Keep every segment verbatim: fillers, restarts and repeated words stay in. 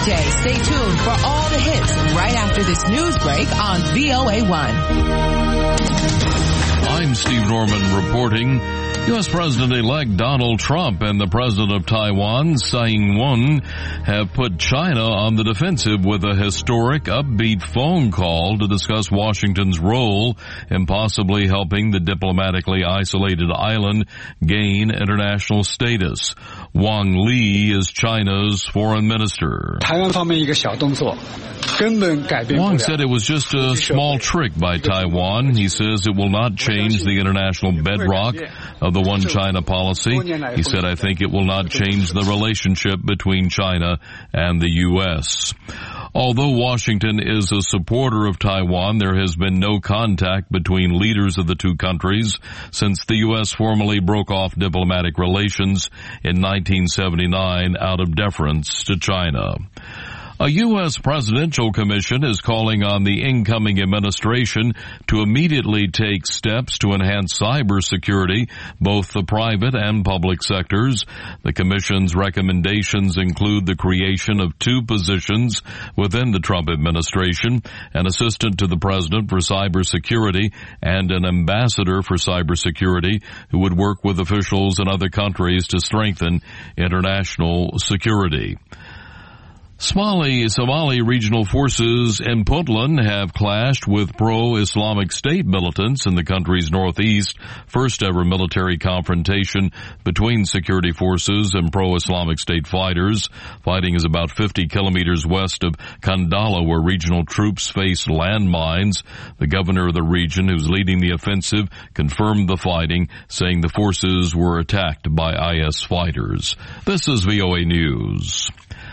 weekday. Stay tuned for all the hits right after this news break on V O A one. I'm Steve Norman reporting. U S. President-elect Donald Trump and the president of Taiwan, Tsai Ing-wen, have put China on the defensive with a historic, upbeat phone call to discuss Washington's role in possibly helping the diplomatically isolated island gain international status. Wang Li is China's foreign minister. Wang said it was just a small trick by Taiwan. He says it will not change the international bedrock of the One China policy. He said, I think it will not change the relationship between China and the U S. Although Washington is a supporter of Taiwan, there has been no contact between leaders of the two countries since the U S formally broke off diplomatic relations in nineteen seventy-nine out of deference to China. A U S presidential commission is calling on the incoming administration to immediately take steps to enhance cybersecurity, both the private and public sectors. The commission's recommendations include the creation of two positions within the Trump administration, an assistant to the president for cybersecurity and an ambassador for cybersecurity who would work with officials in other countries to strengthen international security. Somali, Somali regional forces in Puntland have clashed with pro-Islamic State militants in the country's northeast, first ever military confrontation between security forces and pro-Islamic State fighters. Fighting is about fifty kilometers west of Kandala, where regional troops face landmines. The governor of the region, who's leading the offensive, confirmed the fighting, saying the forces were attacked by I S fighters. This is V O A News.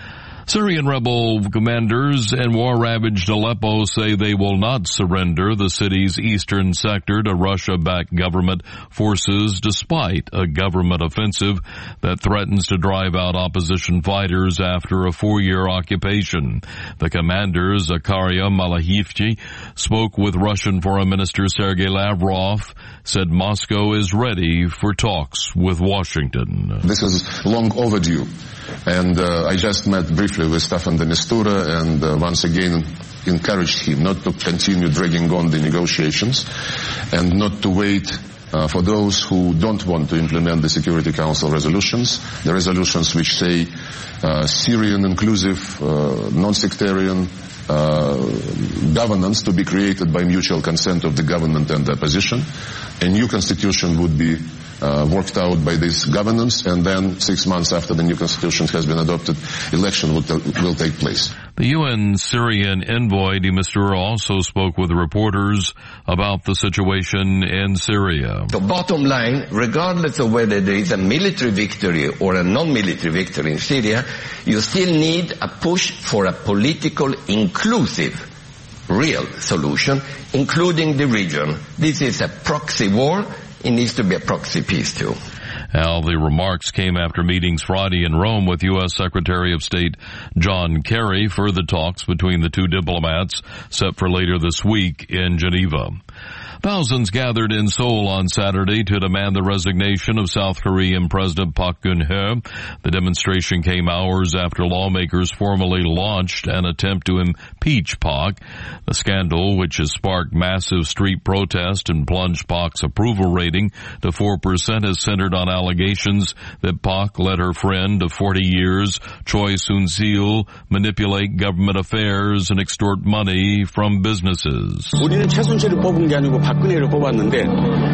Syrian rebel commanders in war-ravaged Aleppo say they will not surrender the city's eastern sector to Russia-backed government forces despite a government offensive that threatens to drive out opposition fighters after a four-year occupation. The commander, Zakaria Malahivchi, spoke with Russian Foreign Minister Sergei Lavrov, said Moscow is ready for talks with Washington. This is long overdue. And uh, I just met briefly with Staffan de Mistura and uh, once again encouraged him not to continue dragging on the negotiations and not to wait uh, for those who don't want to implement the Security Council resolutions, the resolutions which say uh, Syrian inclusive, uh, non-sectarian uh, governance to be created by mutual consent of the government and the opposition. A new constitution would be Uh, worked out by this governance, and then six months after the new constitution has been adopted, election will, t- will take place. The U N Syrian envoy de Mistura also spoke with reporters about the situation in Syria. The bottom line, regardless of whether there is a military victory or a non-military victory in Syria, you still need a push for a political, inclusive, real solution, including the region. This is a proxy war. It needs to be a proxy peace too. Al, the remarks came after meetings Friday in Rome with U S Secretary of State John Kerry. Further talks between the two diplomats set for later this week in Geneva. Thousands gathered in Seoul on Saturday to demand the resignation of South Korean President Park Geun-hye. The demonstration came hours after lawmakers formally launched an attempt to impeach Park. The scandal, which has sparked massive street protest and plunged Park's approval rating to four percent, is centered on allegations that Park let her friend of forty years, Choi Soon-sil, manipulate government affairs and extort money from businesses. 우리는 최순실을 뽑은 게 아니고 박근혜를 뽑았는데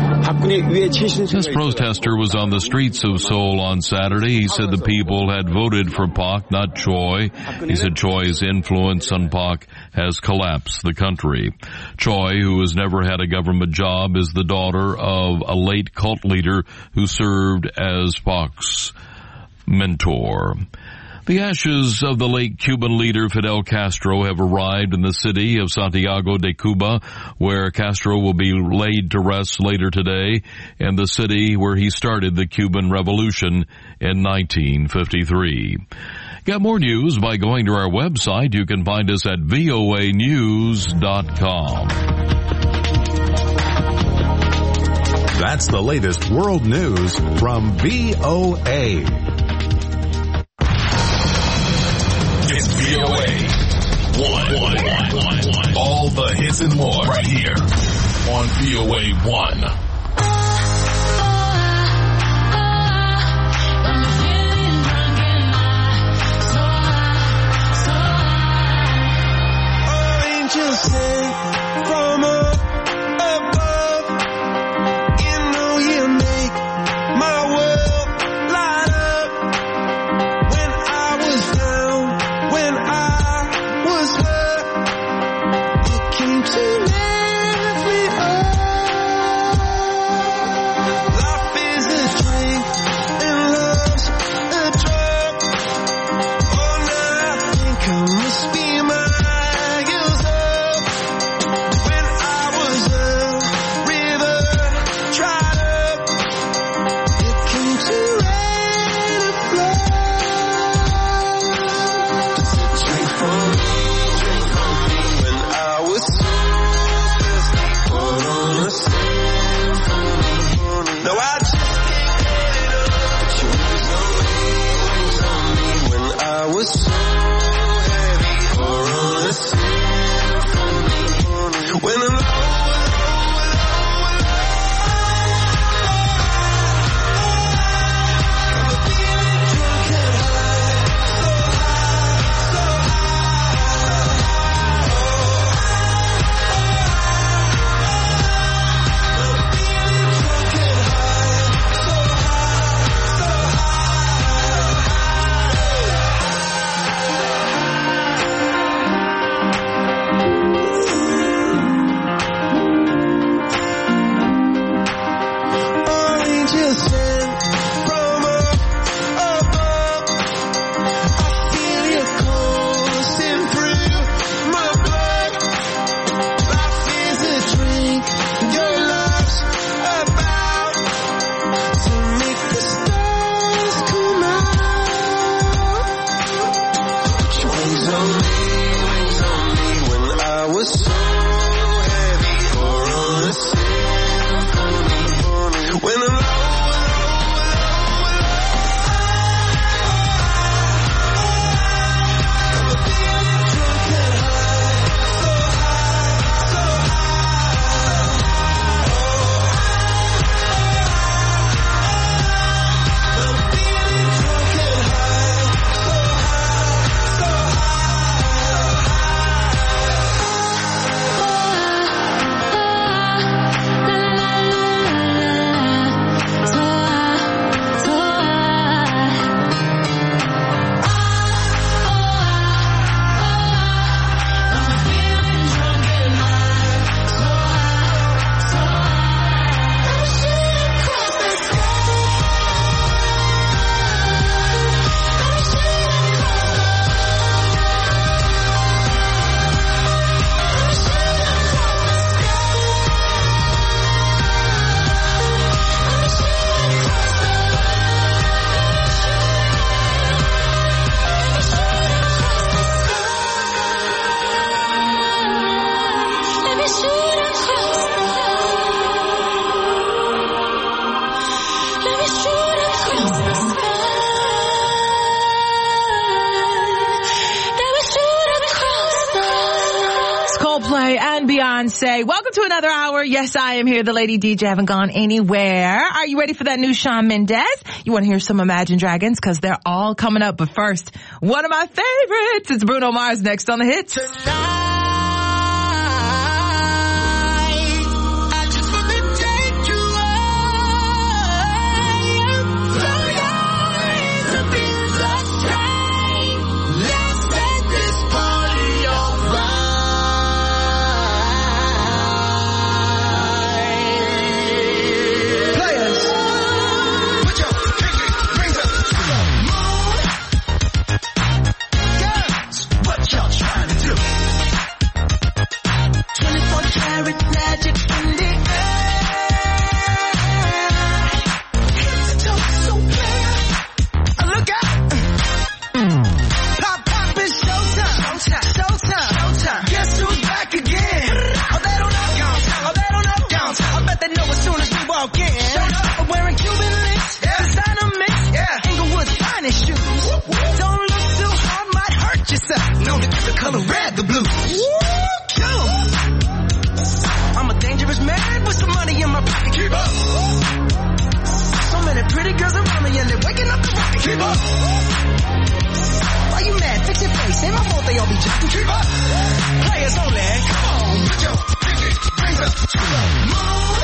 박근혜 위에 최순실. This protester was on the streets of Seoul on Saturday. He said the people had voted for Park, not Choi. He said Choi's influence on Park has collapsed the country. Choi, who has never had a government job, is the daughter of a late cult leader who served as Park's mentor. The ashes of the late Cuban leader Fidel Castro have arrived in the city of Santiago de Cuba, where Castro will be laid to rest later today, and the city where he started the Cuban Revolution in nineteen fifty-three. Get more news by going to our website. You can find us at V O A news dot com. That's the latest world news from V O A. It's V O A hits and more right here on V O A one. Just sing from up above. You know you make my world light up. When I was down, when I was hurt, you came to lift me up. Life is a drink and love's a drug. Oh, now I think I must be mine. Say, welcome to another hour. Yes, I am here. The Lady D J, haven't gone anywhere. Are you ready for that new Shawn Mendes? You want to hear some Imagine Dragons? Because they're all coming up. But first, one of my favorites. It's Bruno Mars next on the hits. Tonight. What y'all trying to do? Why you mad? Fix your face. Ain't my fault they all be jacking. Keep up. Players only. Come on, put your pinky rings up to the moon.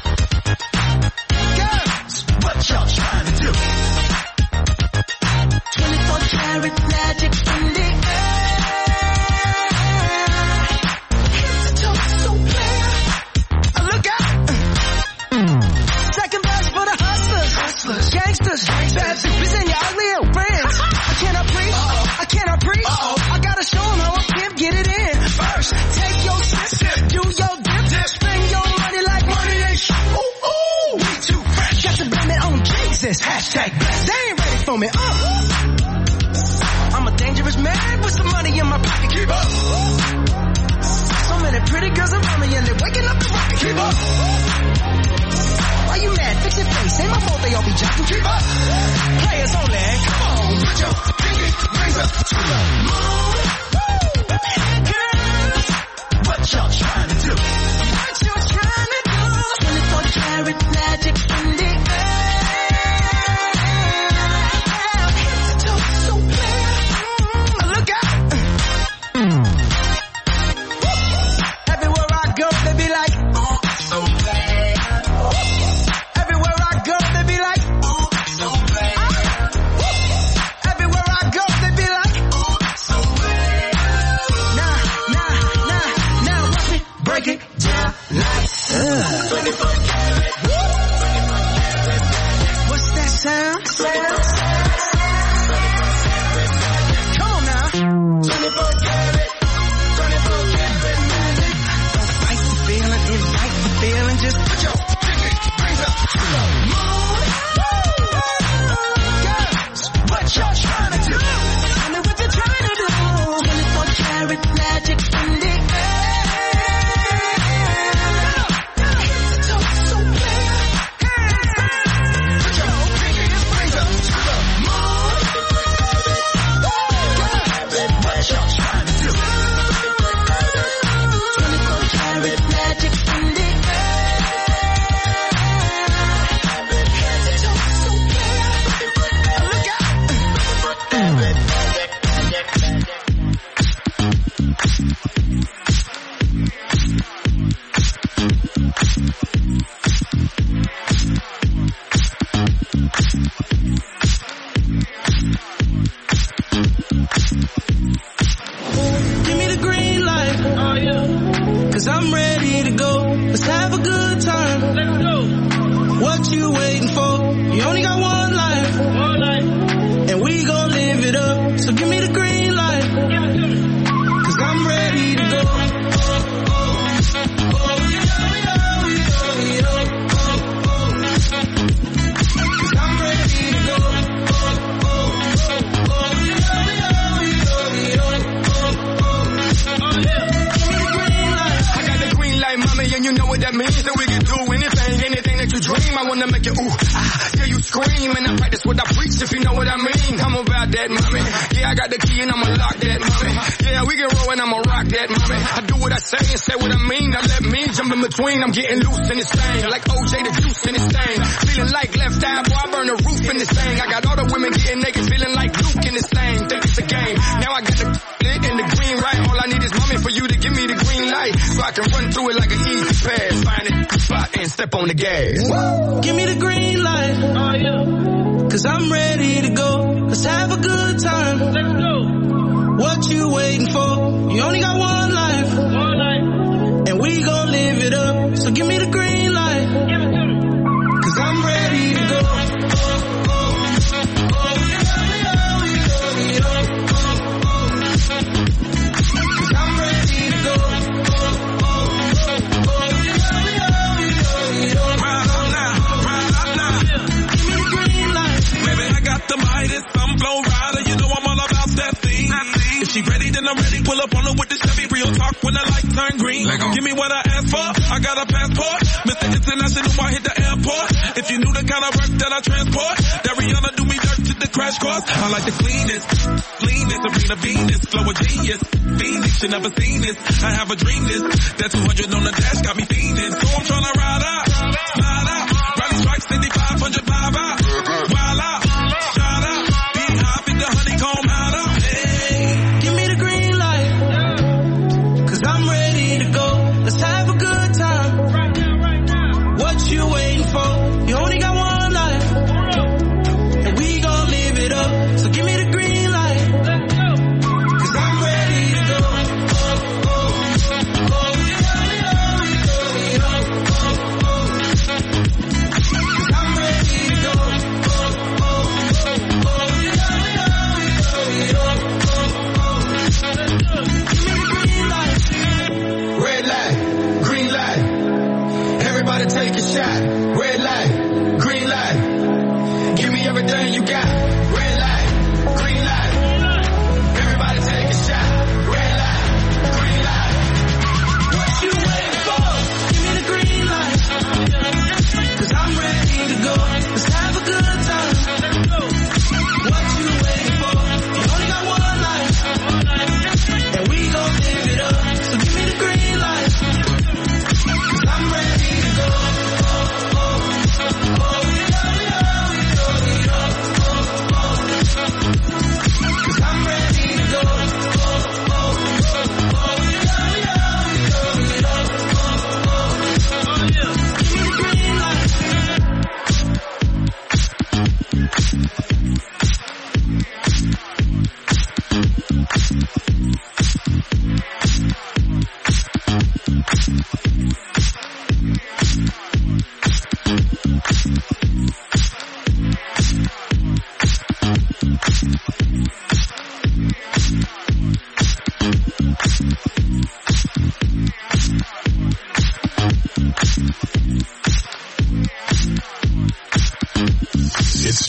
Girls, what y'all trying to do? twenty-four karat magic in the air. Hit the toe so clear. Uh, look out. Second verse for the hustlers. Hustlers. Gangsters. Bad bitches and your ugly old friends. I cannot preach. Uh-oh. I cannot preach. Uh-oh. I gotta show them how I can get it in. First, take your sip. Do your dip. dip. Spend your money like money ain't shit. Ooh, ooh. We too fresh. Got to blame it on Jesus. Hashtag blessed. They ain't ready for me. Uh. I'm a dangerous man with some money in my pocket. Keep up. So many pretty girls around me and they're waking up the rocket. Keep up. Why you mad? Fix your face. Ain't my fault they all be jocking. Keep up. Players only. Come on, put your pinky rings up to the moon. Girls, what y'all trying to do? What you trying to do? twenty-four karat magic in the air. I'm getting loose in this thing, like O J the juice in this thing. Feeling like left eye, boy, I burn the roof in this thing. I got all the women getting naked, feeling like Luke in this thing. Think it's a game. Now I got the lit and the green right. All I need is mommy for you to give me the green light, so I can run through it like an easy pass. Find a spot and step on the gas. Woo! Give me the green light. Oh yeah. Cause I'm ready to go. Let's have a good time. Let's go. What you waiting for? You only got one life. One life. And we gon' live it up. So give me the green light. Give it to me. Cause I'm ready to go. Cause I'm ready to go. Ride on now, ride on now. Give me the green light. Baby, I got the Midas, some flow rider. You know I'm all about that thing. If she ready, then I'm ready. Pull up on her with the Chevy. Real talk when the lights turn green. Give me what I asked for. I got a passport. Mister International, I hit the airport. If you knew the kind of work that I transport, that Rihanna do me dirt to the crash course. I like the cleanest, cleanest, Serena Venus, flow of genius. Phoenix, you never seen this. I have a dream this. That two hundred on the dash got me fiending. So I'm tryna ride out, slide out. Rally strikes, fifty-five hundred, five out. Wild out, shout out. Be high, fit the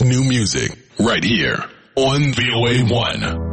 new music right here on V O A one.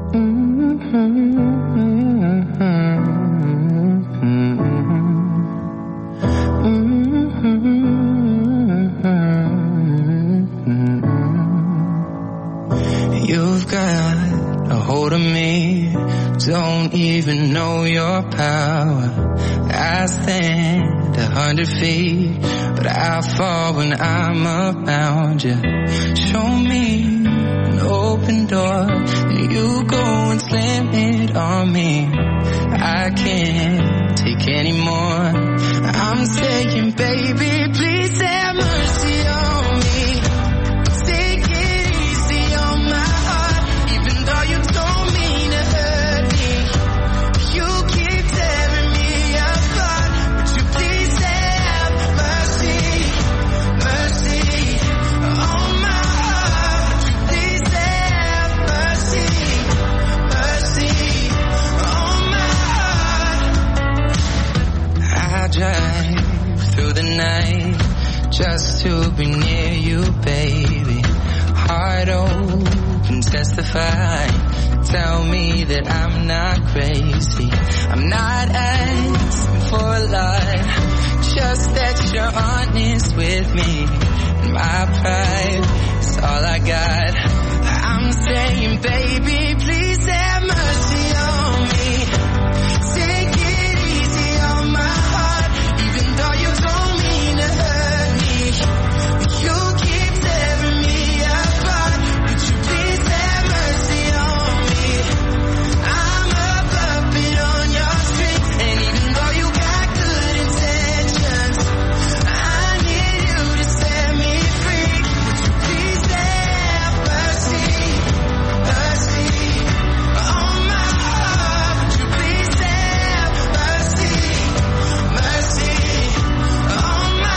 You've got a hold of me, don't even know your power. I stand a hundred feet, but I fall when I'm around you. Show me an open door, and you go and slam it on me. I can't take any more. I'm saying, baby, please have mercy on me. Take it easy on my heart, even though you don't mean to hurt me. You keep tearing me apart, but you please have mercy, mercy on my heart. But you please have mercy, mercy on my heart. I drive through the night just to be near you, baby. Heart open, testify. Tell me that I'm not crazy. I'm not asking for a lot, just that you're honest with me. My pride is all I got. I'm saying, baby, please have mercy on me. Take it easy on my heart, even though you don't mean to hurt me. You keep tearing me apart, but you please have mercy on me. I'm a puppet on your string, and even though you got good intentions, I need you to set me free. Would you please have mercy, mercy on my heart? Would you please have mercy, mercy on my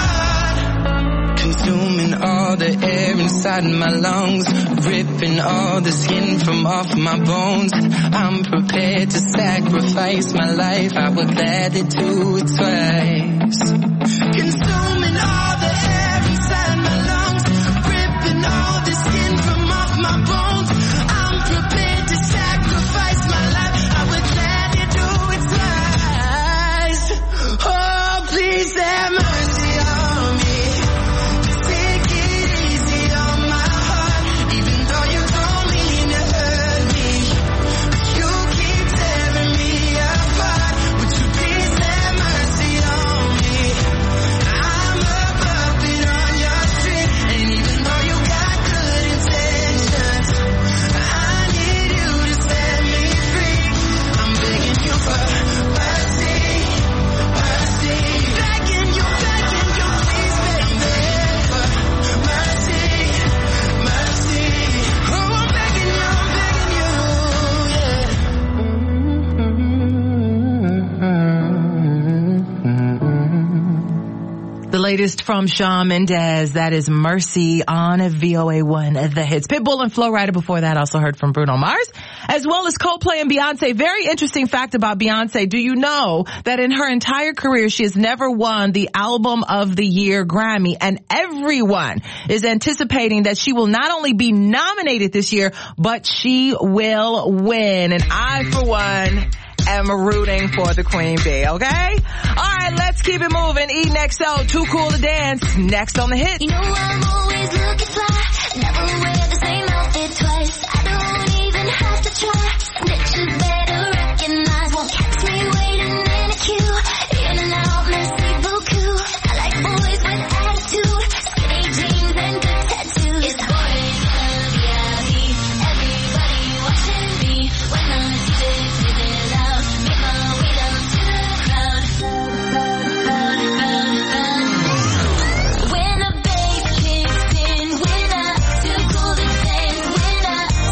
heart? Consuming all the air inside my lungs, ripping all the skin from off my bones. I'm prepared to sacrifice my life, I would gladly do it twice. Consuming all the air inside my lungs, ripping all the skin from off my bones. I'm prepared to sacrifice my life, I would gladly do it twice. Oh, please have mercy on me. Take it easy on my heart, even though you don't mean to hurt me. You keep tearing me apart, would you please have mercy on me? I'm a puppet on your string, and even though you got good intentions, I need you to set me free. I'm begging you for mercy, mercy. Begging you, begging you, please, baby, for mercy, mercy. Oh, I'm begging you, I'm begging you, yeah. The latest from Shawn Mendes, that is Mercy on V O A one, The Hits. Pitbull and Flo Rida before that, also heard from Bruno Mars, as well as Coldplay and Beyonce. Very interesting fact about Beyonce. Do you know that in her entire career, she has never won the Album of the Year Grammy, and everyone is anticipating that she will not only be nominated this year, but she will win. And I, for one, am rooting for the Queen Bee, okay? All right, let's keep it moving. E N X O, Too Cool to Dance, next on the hit. You know I'm always looking fly, never wear the same outfit twice. I don't even have to try, that you better recognize. Won't catch me waiting in a queue, in and out, merci beaucoup. I like boys with attitude, skinny jeans and good tattoos. It's boys love, yeah, me, everybody watching me. When the music is loud, make my way down to the crowd. Crowd, crowd, crowd. When a bass kicks in, when I too cool to dance, when I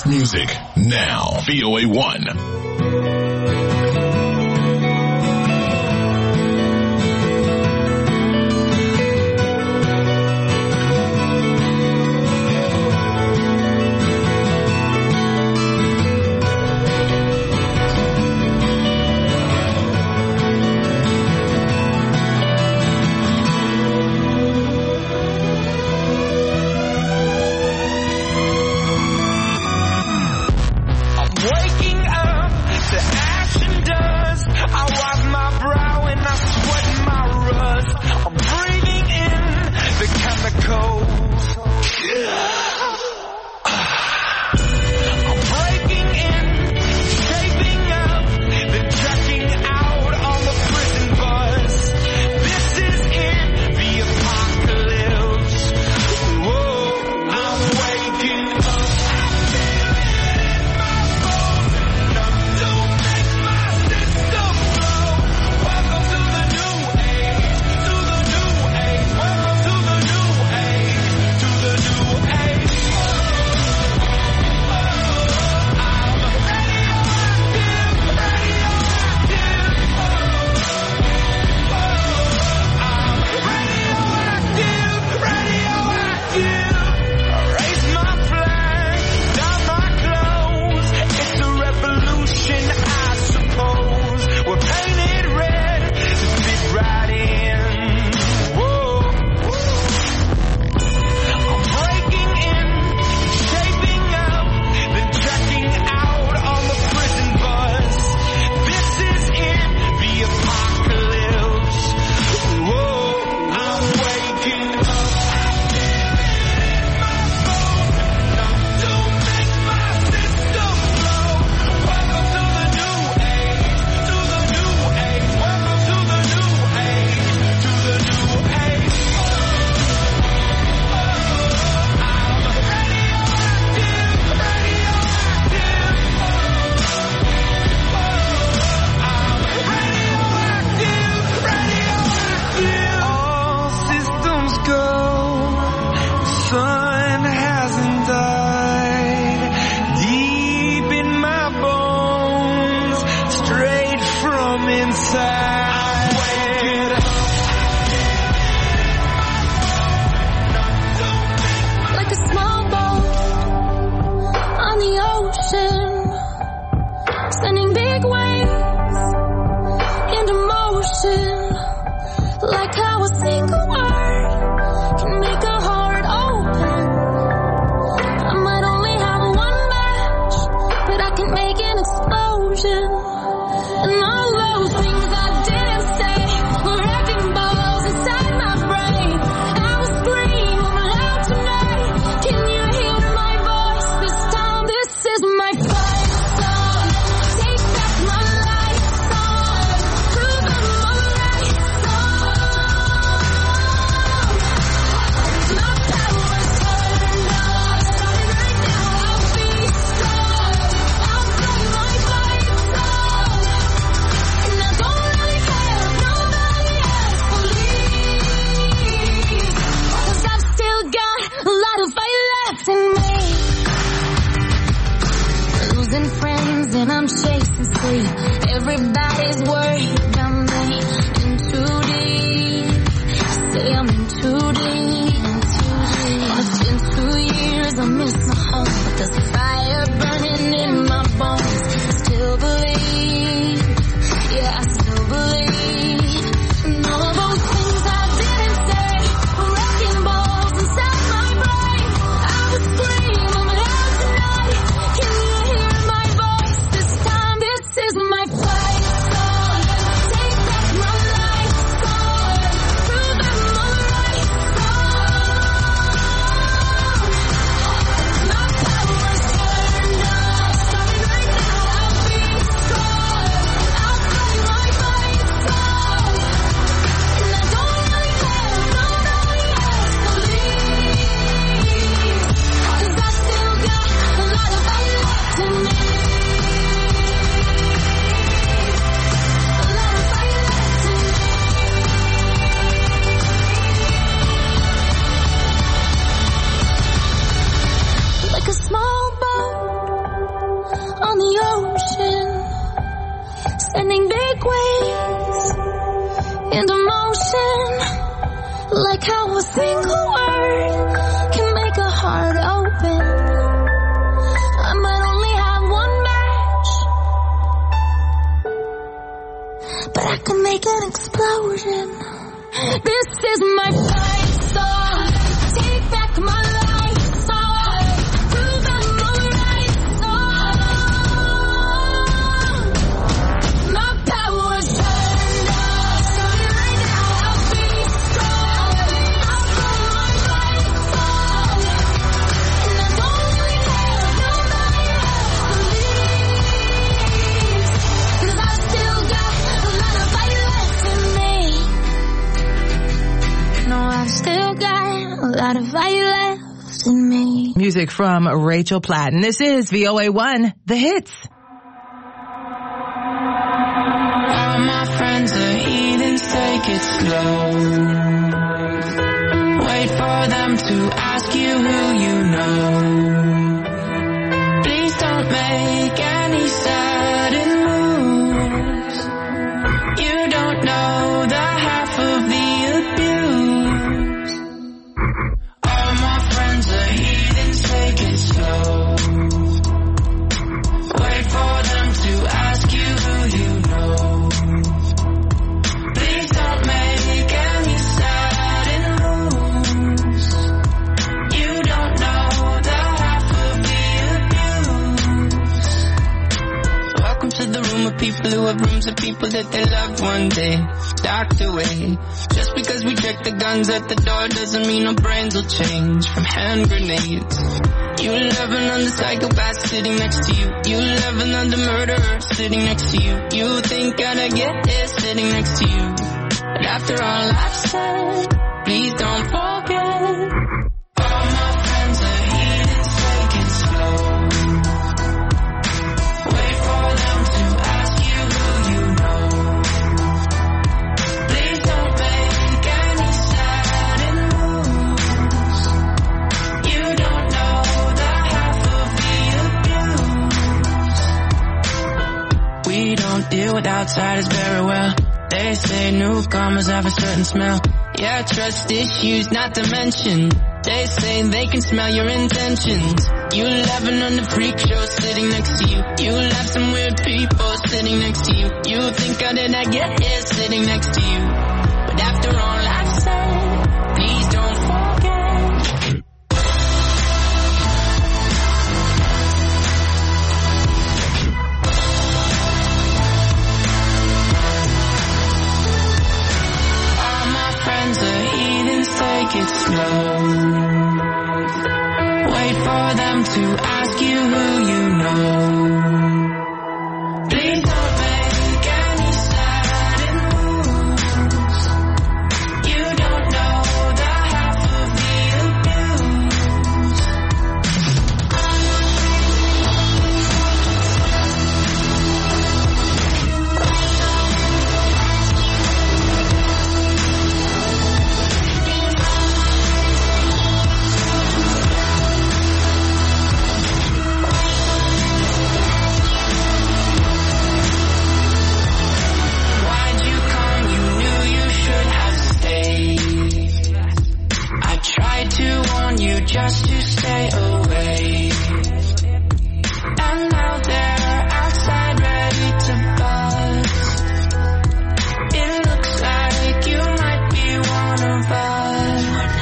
music now. V O A one. on the ocean, sending big waves into motion, like how a single word can make a heart open. I might only have one match, but I can make an explosion. This is my fight song. Take back my life song. Prove I'm alright song. My power's turned up. Starting right now, I'll be strong. I'll go my fight song. And I won't really care if nobody else believes. 'Cause I still got a lot of fight left in me. No, I've still got a lot of fire left in me. Music from Rachel Platt. And this is V O A one, The Hits. All my friends are heathens, take it slow. Wait for them to ask you who you know. Please don't make any sudden moves. You don't know the half of the take it slow. Wait for them to ask you who you know. Please don't make any sudden moves. You don't know the half of the abuse. Welcome to the room of people who have rooms of people that they loved one day docked away. Just because we check the guns at the door doesn't mean our brains will change from hand grenades. You love another psychopath sitting next to you. You love another murderer sitting next to you. You think I'd get this sitting next to you. But after all I've said, please don't forget. All my friends are heathens, take it slow. Wait for them to ask you who you know. Please don't make any sudden moves. You don't know the half of the abuse. We don't deal with outsiders very well. They say newcomers have a certain smell. Yeah, trust issues not to mention. They say they can smell your intentions. You laughing on the freak show sitting next to you. You laugh some weird people sitting next to you. You think how did I get here sitting next to you? But after all I've said, please don't forget. All my friends are heathens, take it slow. Wait for them to ask you who you know. Please don't make any sudden moves. You don't know the half of the abuse. Why'd you come? You knew you should have stayed. I tried to warn you just to stay away. And now they're outside ready to bust. It looks like you might be one of us.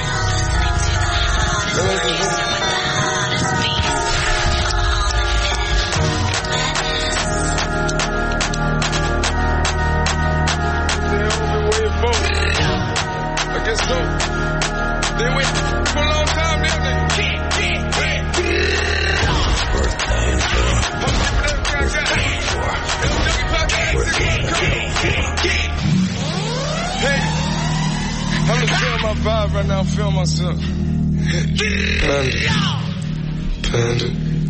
I guess so. They wait for a long time, didn't they? Hey, I'm just feeling my vibe right now. I'm feeling myself. Panda.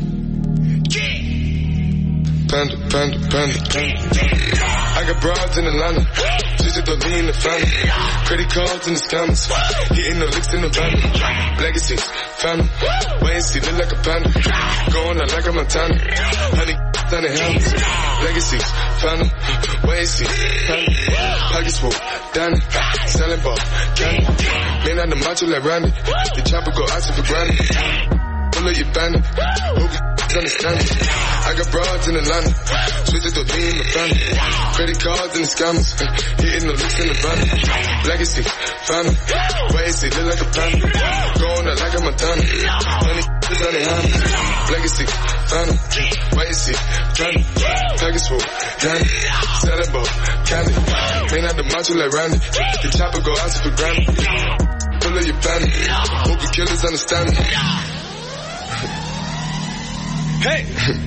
Panda. Panda, panda, panda. I got broads in Atlanta. Just at the lean in the family. Credit cards in the scammers. Hitting the licks in the van. Legacies, family. Wait and see, look like a panda. Going out like a Montana. Honey. done the helmets, legacies, found them, way see, pockets full, down it, selling ball, candy, man on the macho like Randy, the chopper go out for granted, pull up your bandit, hope you understand it, I got broads in Atlanta, switch it to me in the family, credit cards and the scammers, hitting the licks in the van, legacy, found them, way see, look like a panda, going out like a Montana, honey, it's on the hand, legacy, found them, way see, panda, package full, Danny, selling ball, candy, man out the macho like Randy, the chopper go out for granted, pull up your bandit, hope the killers understand me. Hey!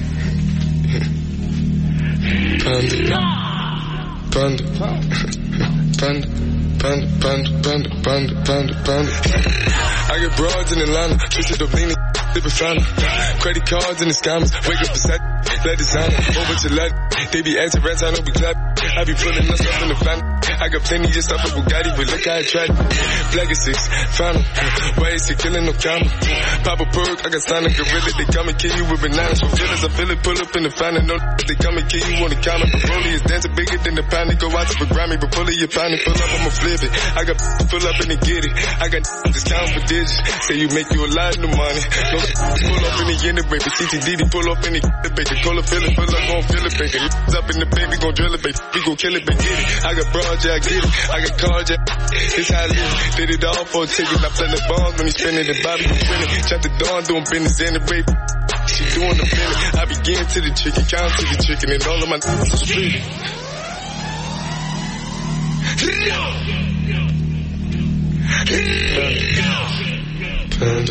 Panda. Panda. Panda. Panda. Panda. Panda. Panda. Panda. Panda. I get broads in Atlanta. Twisted up leaning. Different family. Credit cards and the scammers. Wake up beside. Let designer. Over to let. They be acting rats. I don't be clap. I be pulling us up in the family. I got plenty of stuff with Bugatti, but look how I tried. Black is six, found them. Why is he killing no camera? Pop a perk, I got signed a gorilla. They come and kill you with bananas for feelings. I feel it, pull up in the fountain. No, they come and kill you on the counter. Broly is dancing bigger than the pound. They go out to the Grammy, but pull it, your pound. Pull up, I'ma flip it. I got pull up and they get it. I got just count for digits. Say you make you a lot of money. No, pull up in the end, baby. C T D D, pull up in the baby. Call it, fill it, pull up, gon' fill it, baby. Up in the baby, gon' drill it, baby. We gon' kill it, baby. Get it. I got broad, yeah, I get it. I got cards, yeah. It's how I live. Did it all for a ticket. I play the bombs when he spinning the Bobby, you spinning. Chop the dawn, doing business in the baby. She doing the billing. I begin to the chicken, count to the chicken, and all of my niggas are street. Panda.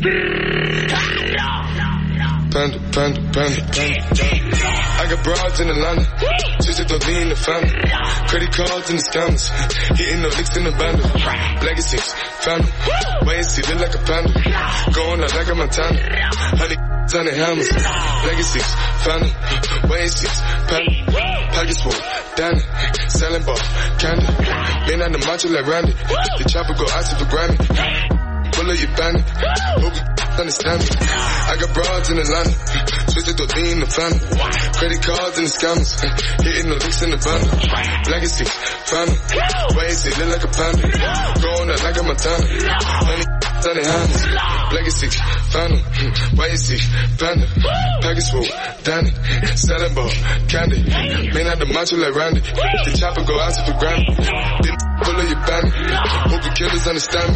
Panda, panda, panda, panda. I got broads in Atlanta. Sister don't lean the family. Credit cards and the scammers. Hitting the licks in the bundle. Legacies, found them. Wait and see, look like a panda. Going out like a Montana. Honey, on the hammers. Legacies, found them. Wait and see, panda. Pockets full, Danny. Selling ball, candy. Man on the macho like Randy. The chopper go out to the Grammy. Pull up your bandit. Hope you understand me. I got broads in Atlanta. Switch it to lean the family. Credit cards and the scammers. Hitting the licks in the bundle. Legacy, family. Why is it look like a panda? Going out like a Montana. Honey, on the hands. Legacy, family. Why is it panda? Package full, Danny. Selling ball, candy. Man out the macho like Randy. The chopper go out to the ground. Then pull up your bandit. Hope the killers understand me.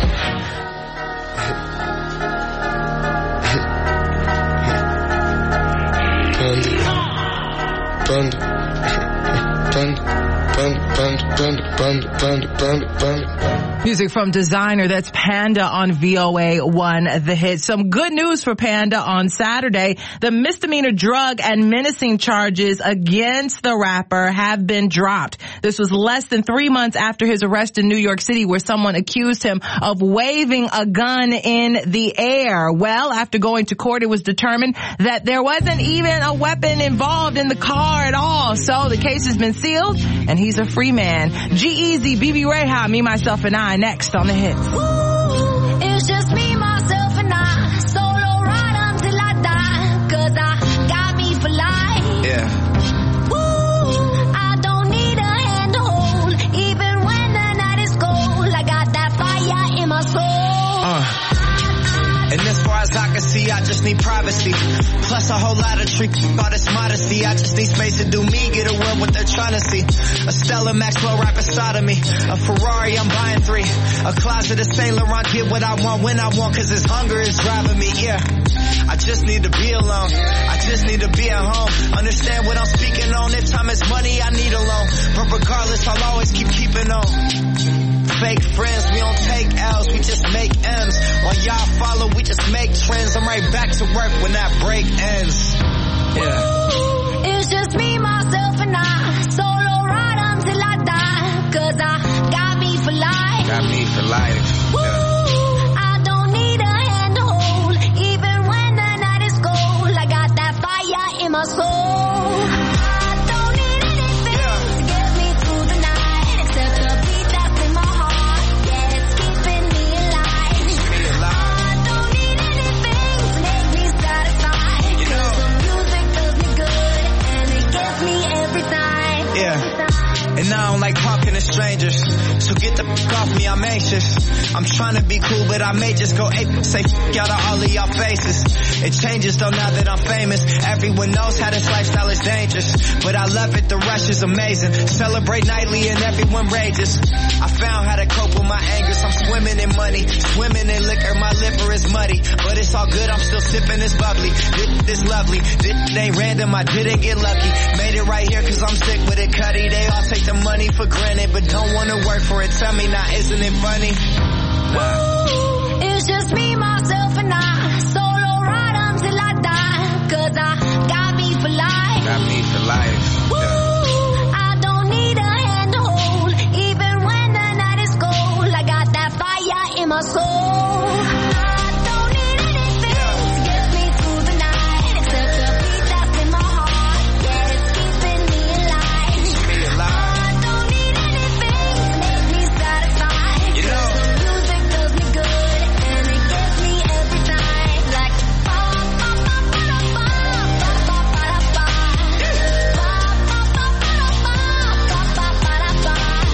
Panda, panda, panda, panda, panda, panda, panda, panda, panda. Music from Designer, that's Panda on V O A one, The Hit. Some good news for Panda on Saturday. The misdemeanor drug and menacing charges against the rapper have been dropped. This was less than three months after his arrest in New York City, where someone accused him of waving a gun in the air. Well, after going to court, it was determined that there wasn't even a weapon involved in the car at all. So the case has been sealed, and he's a free man. G-Eazy, B B Reha, Me, Myself, and I, next on The Hits. Ooh, it's just me, myself, and I. Solo ride until I die, 'cause I got me for life. Yeah. Ooh, I don't need a hand to hold, even when the night is cold. I got that fire in my soul. Uh. And as far as I can see, I just need privacy. Plus a whole lot of tricks about this modesty. I just need space to do me, get away what they're trying to see. A Stella Maxwell right beside of me. A Ferrari, I'm buying three. A closet of Saint Laurent, get what I want when I want, 'cause this hunger is driving me, yeah. I just need to be alone. I just need to be at home. Understand what I'm speaking on. If time is money, I need a loan. But regardless, I'll always keep keeping on. Fake friends, we don't take L's, we just make M's. While y'all follow, we just make trends. I'm right back to work when that break ends. Yeah. Ooh, it's just me, myself, and I. Solo ride until I die, 'cause I got me for life. Got me for life. Ooh, yeah. I don't need a hand to hold, even when the night is cold. I got that fire in my soul. to strangers. So get the fuck off me, I'm anxious. I'm trying to be cool, but I may just go ape. Say fuck out of all of y'all faces. It changes though now that I'm famous. Everyone knows how this lifestyle is dangerous, but I love it, the rush is amazing. Celebrate nightly and everyone rages. I found how to cope with my angers. I'm swimming in money, swimming in liquor. My liver is muddy, but it's all good, I'm still sipping this bubbly. This is lovely, this ain't random, I didn't get lucky. Made it right here cause I'm sick with it, Cuddy. They all take the money for granted, but don't wanna work for it. Tell me now, isn't it funny? Ooh, it's just me, myself, and I. Solo ride until I die. Cause I got me for life. Got me for life. Ooh, I don't need a hand to hold. Even when the night is cold, I got that fire in my soul. I don't need anything to get me through the night, except the beat that's in my heart. Yeah, it's keeping me alive. Keep me alive. I don't need anything to make me satisfied. You know. The music does me good, and it gets me every time. Like ba ba ba ba da ba, ba ba ba da ba, ba ba ba ba da ba, ba ba ba da ba, ba ba ba ba da ba,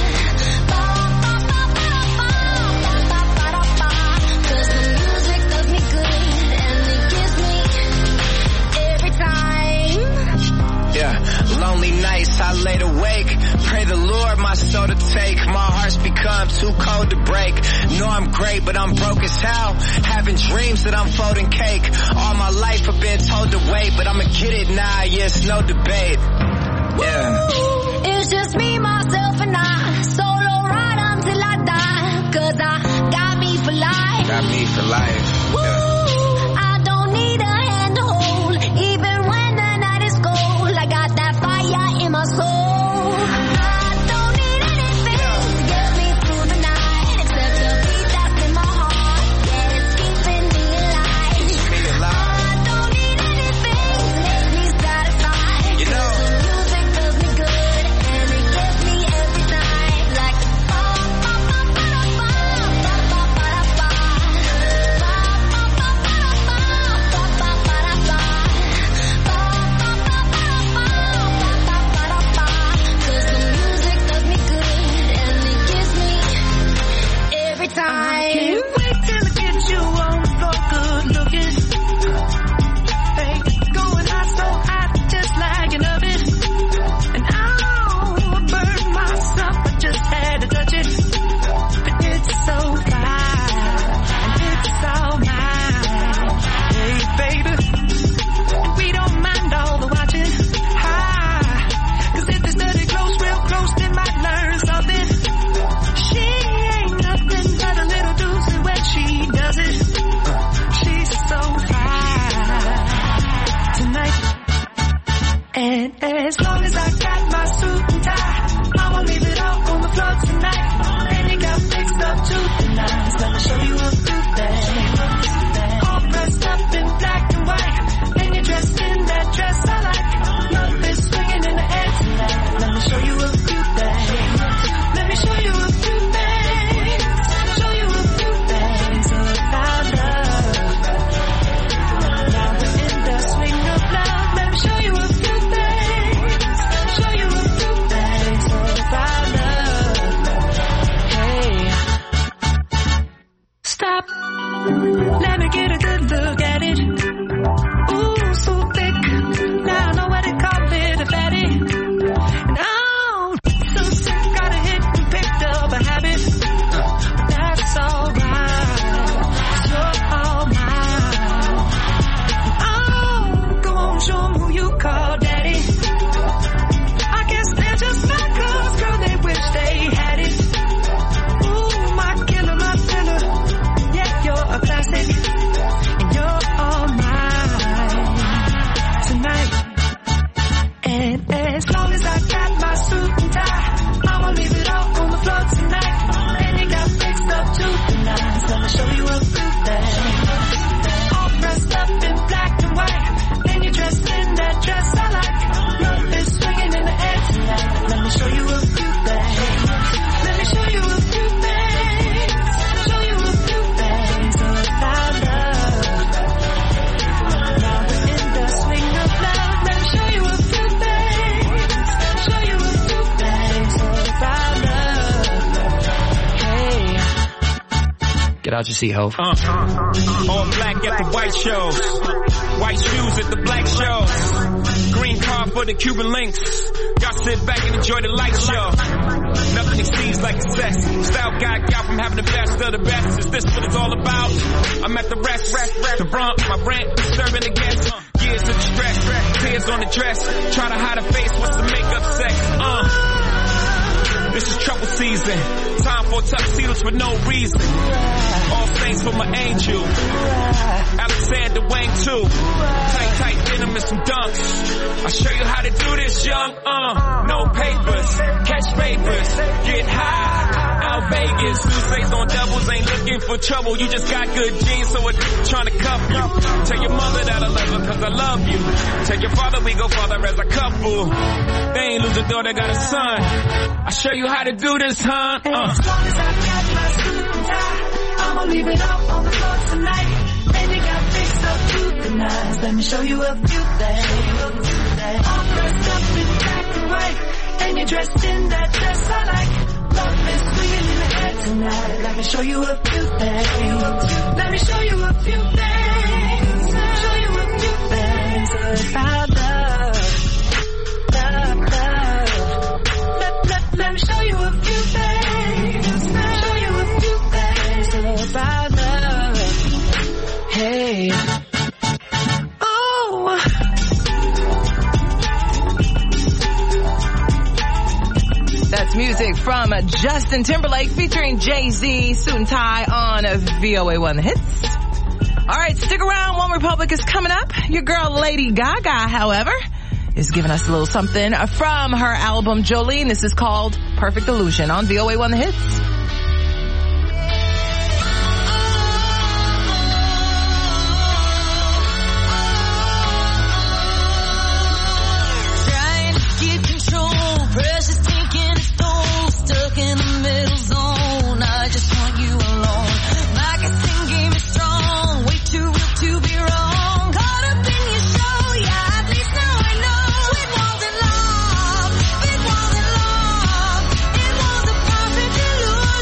ba ba ba da ba. 'Cause the music does me good, and it gives me every time. Yeah, lonely nights I laid awake. Pray the Lord my soul to take. My heart's become too cold to break. Know I'm great, but I'm broke as hell. Having dreams that I'm folding cake. All my life I've been told to wait, but I'ma get it now, yeah, it's no debate. Yeah. Ooh, it's just me, myself, and I. Solo ride until I die. 'Cause I got me for life. Got me for life. Ooh, I don't need a hand to hold. Even when the night is cold, I got that fire in my soul. I don't need anything to get me through the night, except the beat that's in my heart. Yeah, it's keeping me alive. Keep me alive. I don't need anything to make me satisfied. You know. The music does me good, and it gets me every time. Like ba ba ba ba da ba, ba ba ba da ba, ba ba ba ba da ba, ba ba ba da ba, ba ba ba ba da ba, ba ba ba da ba. 'Cause the music does me good, and it gives me every time. Can't wait till I get you on the floor, good looking. Hey, going hot, so hot, just like an oven. And I'll burn myself, I just had to touch it. But it's so fine, and it's all mine. Hey, baby, and we don't mind all the watching. Hi, 'cause if they study close, real close, they might learn something. She ain't nothing but a little doozy when she does it. She's so fine tonight. And as long as I got my suit and tie, I won't leave it all on the floor tonight. And you got fixed up to the nines. Let me show you a few things. All dressed up in black and white, and you're dressed in that dress I like. Love is swinging in the air tonight. Let me show you a few things. Let me show you a few things. Show you a few things about love. Now we're in the swing of love. Let me show you a few things. Show you a few things about love. Hey, stop. Let me get a good look at it. Ooh, so thick. Now I know what they call it, a fatty. And oh, so sick, got a hit and picked up a habit. But that's alright. You're all mine. Oh, go on, show 'em who you call daddy. I guess they're just my girls, girl, they wish they had it. Ooh, my killer, my thriller. Yeah, you're a classic, and you're all mine tonight. And as long as I got my suit and tie, I won't leave it all on the floor tonight. And you got fixed up to the nines. Let me show you a few things. All dressed up in black and white, and you're dressed in that dress I like. Love is swinging in the air tonight. Let me show you a few things. Let me show you a few things. Show you a few things about love. Now we're in the swing of love. Let me show you a few things. it out. You see, Hov. Uh, all black at the white shows. White shoes at the black shows. Green car for the Cuban links. Y'all sit back and enjoy the light show. Nothing exceeds like success. Style guy got from having the best of the best. Is this what it's all about? I'm at the rest, rest, rest. The brunt, my brand, serving the guests. Years of distress, tears on the dress. Try to hide a face, what's the makeup sex? Uh. This is trouble season. Time for tuxedos for no reason. All saints for my angel. Alexander Wang too. Tight, tight denim and some dunks. I'll show you how to do this, young. Uh, no papers, catch papers, get high. Out Vegas, Tuesdays on doubles ain't looking for trouble. You just got good genes, so it's trying to cuff you. Tell your mother that I love her cause I love you. Tell your father we go father as a couple. They ain't lose a daughter, got a son. I'll show you how to do this, huh? Uh. As long as I got my suit and tie, I'ma leave it up on the floor tonight. And you got fixed up to the nines. Let me show you a few things. All dressed up in black and white, and you're dressed in that dress I like. Love is swinging in the air tonight. Let me show you a few things. Let me show you a few things. Show you a few things about love, love, love. Let, let, let me show you a few things. Show you a few things about love. Hey. Oh. That's music from Justin Timberlake featuring Jay-Z, Suit and Tie on V O A one The Hits. All right, stick around. One Republic is coming up. Your girl Lady Gaga, however, is giving us a little something from her album Jolene. This is called Perfect Illusion on V O A one The Hits. Stuck in the middle zone, I just want you alone. My casting game is strong, way too real to be wrong. Caught up in your show, yeah, at least now I know. It wasn't love, it wasn't love, it was a perfect illusion.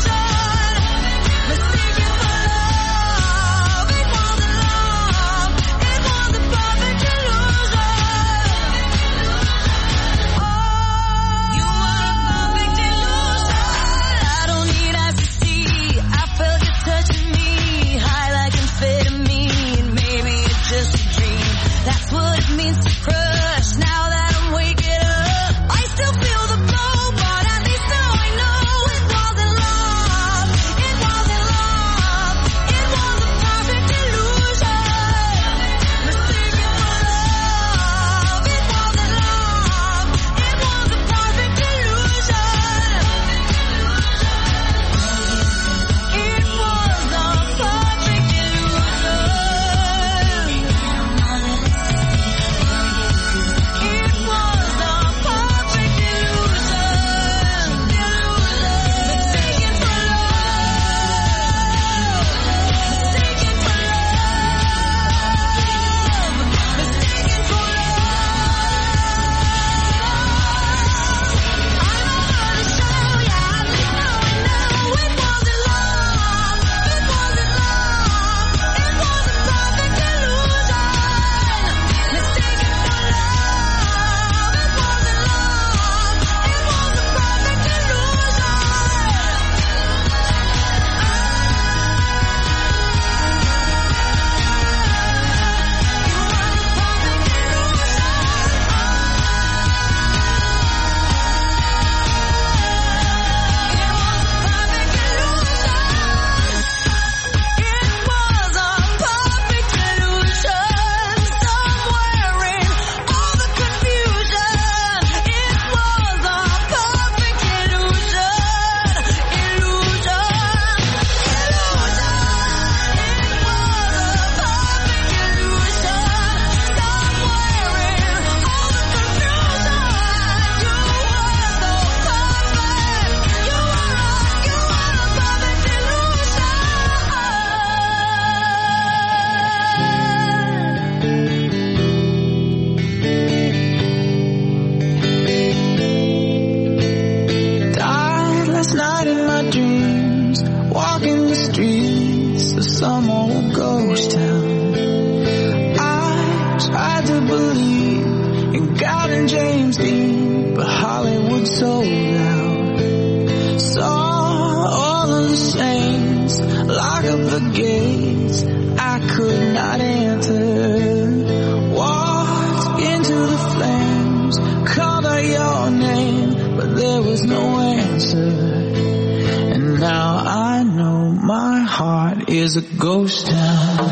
dreams, called out your name, but there was no answer. And now I know my heart is a ghost town.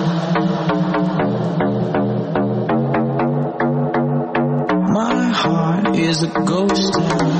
My heart is a ghost town.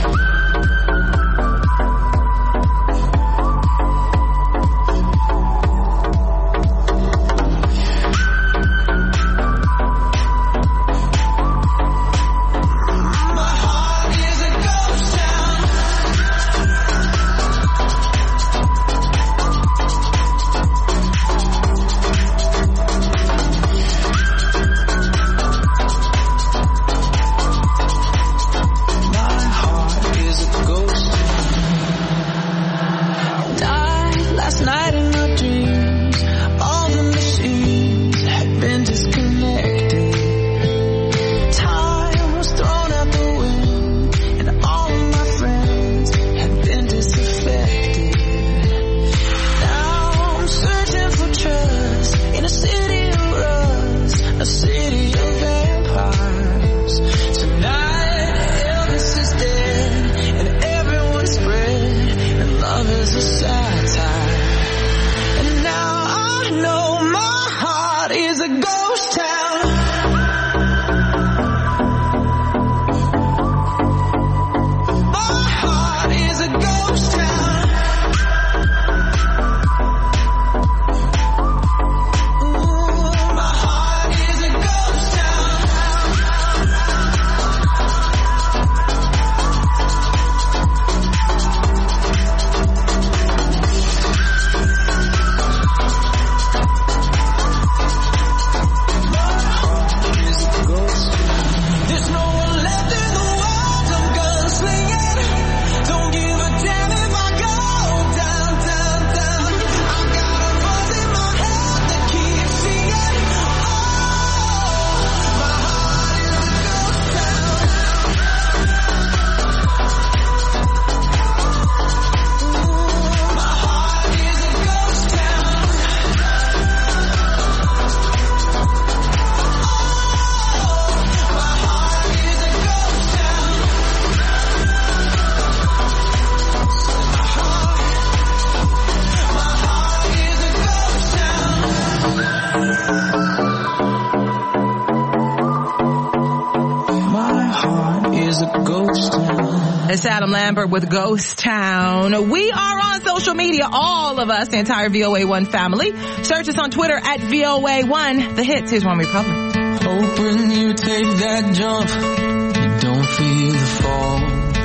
It's Adam Lambert with Ghost Town. We are on social media, all of us, the entire V O A one family. Search us on Twitter at V O A one. The hits, here's One Republic. Hope when you take that jump, you don't feel the fall.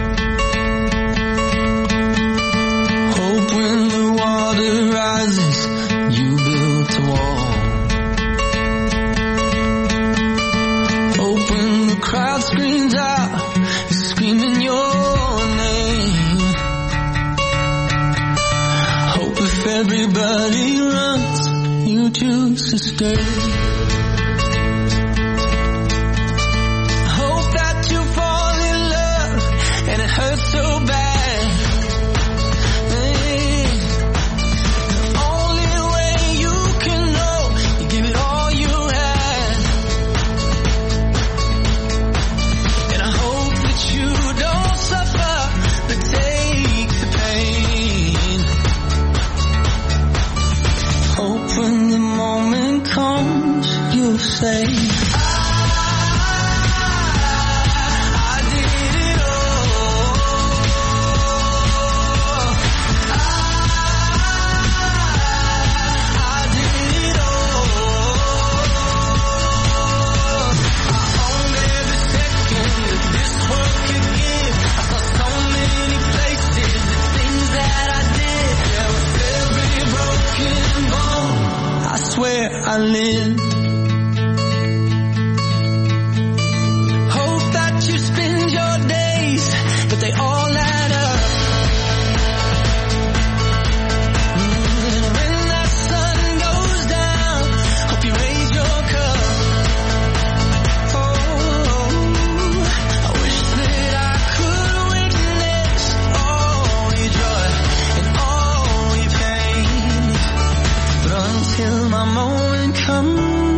Hope when the water rises, you build a wall. Hope when the crowd screams out, you're screaming your name. Hope if everybody runs, you choose to stay. Hurts so bad. The only way you can know, you give it all you had. And I hope that you don't suffer, but take the pain. Hope when the moment comes, you'll say, I live. Hope that you spend your days, but they all add up. And when that sun goes down, hope you raise your cup. Oh, I wish that I could witness all your joy and all your pain. But until my moment come,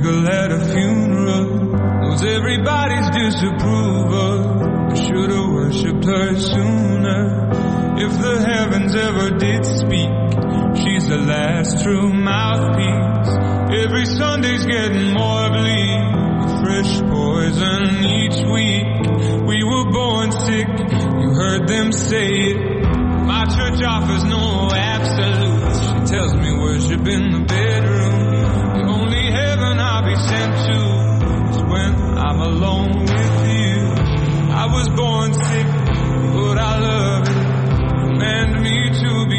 giggle at a funeral, knows everybody's disapproval. I should've worshipped her sooner. If the heavens ever did speak, she's the last true mouthpiece. Every Sunday's getting more bleak, fresh poison each week. We were born sick, you heard them say it. My church offers no absolutes. She tells me worship in the bedroom. The only heaven I'll be sent to is when I'm alone with you. I was born sick, but I love it. Command me to be